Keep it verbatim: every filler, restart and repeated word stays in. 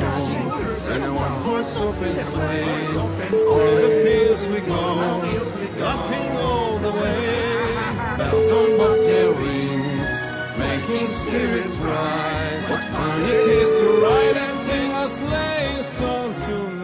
And a one-horse open sleigh, o'er the fields we go, laughing all the way. Bells on bobtail ring, making spirits bright. What fun it is to ride and sing a sleigh song tonight.